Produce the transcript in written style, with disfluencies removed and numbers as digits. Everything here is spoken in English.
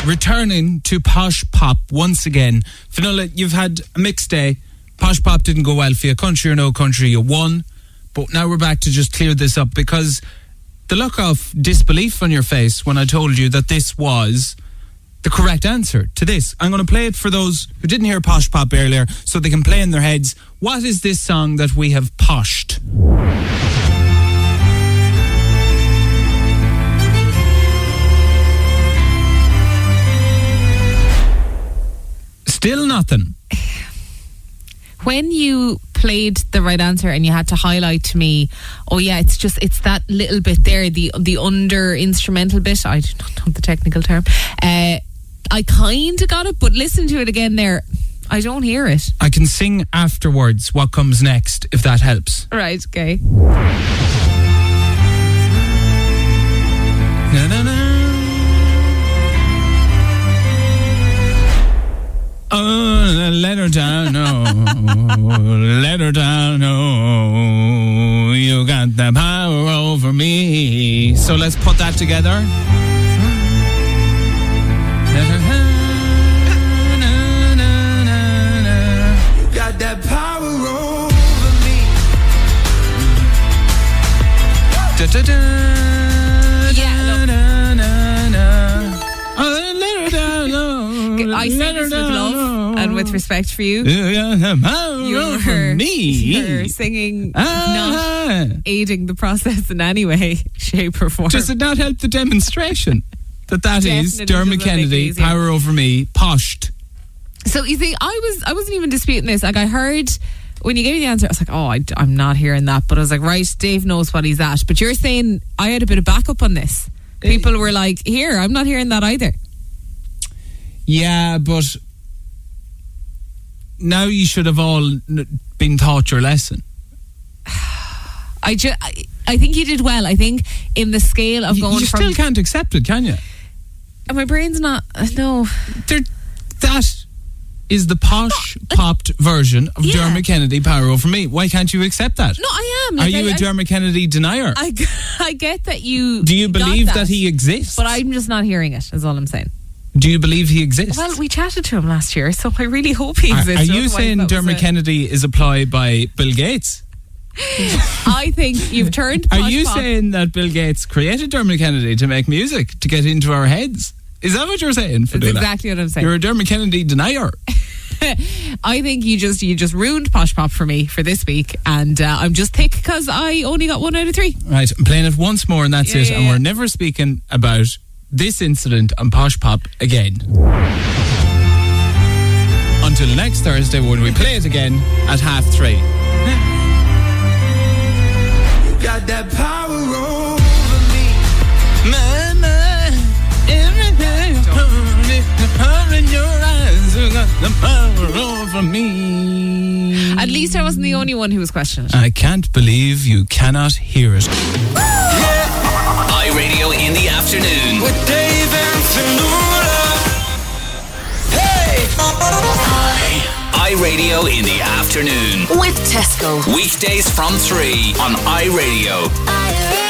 returning to Posh Pop once again. Fionnuala, you've had a mixed day. Posh Pop didn't go well for you. Country or no country, you won. But now we're back to just clear this up, because the look of disbelief on your face when I told you that this was the correct answer to this. I'm going to play it for those who didn't hear Posh Pop earlier so they can play in their heads. What is this song that we have poshed? Still nothing. When you played the right answer and you had to highlight to me, oh yeah, it's that little bit there, the under instrumental bit, I do not know the technical term, I kind of got it, but listen to it again there, I don't hear it. I can sing afterwards what comes next, if that helps. Right, okay. Na, na, na. Oh, let her down, no. Let her down, no. You got the power over me. So let's put that together. You got that power over me. Da, da, da. I say this with love and with respect for you. You're singing, not aiding the process in any way, shape or form. Does it not help the demonstration that is Dermot Kennedy, power over me, poshed? So you see, I wasn't even disputing this. Like, I heard when you gave me the answer, I was like, oh, I'm not hearing that. But I was like, right, Dave knows what he's at. But you're saying I had a bit of backup on this. People were like, here, I'm not hearing that either. Yeah, but now you should have all been taught your lesson. I think you did well. I think in the scale of going you from... You still can't accept it, can you? My brain's not... No. That is the posh, popped version of Dermot Kennedy, power over me. Why can't you accept that? No, I am. Are you a Dermot Kennedy denier? I get that you... Do you believe that he exists? But I'm just not hearing it, is all I'm saying. Do you believe he exists? Well, we chatted to him last year, so I really hope he exists. Are you saying Dermot Kennedy is applied by Bill Gates? I think you've turned... Are you saying that Bill Gates created Dermot Kennedy to make music, to get into our heads? Is that what you're saying? That's exactly what I'm saying. You're a Dermot Kennedy denier. I think you just ruined Posh Pop for me for this week, and I'm just thick because I only got 1 out of 3. Right, I'm playing it once more and that's it. And we're never speaking about this incident on Posh Pop again. Until next Thursday when we play it again at 3:30. You got that power over me. Mama, everything in your eyes, you got the power over me. At least I wasn't the only one who was questioning it. I can't believe you cannot hear it. iRadio in the afternoon with Dave and Fionnuala. Hey! iRadio in the afternoon with Tesco. Weekdays from 3 on iRadio.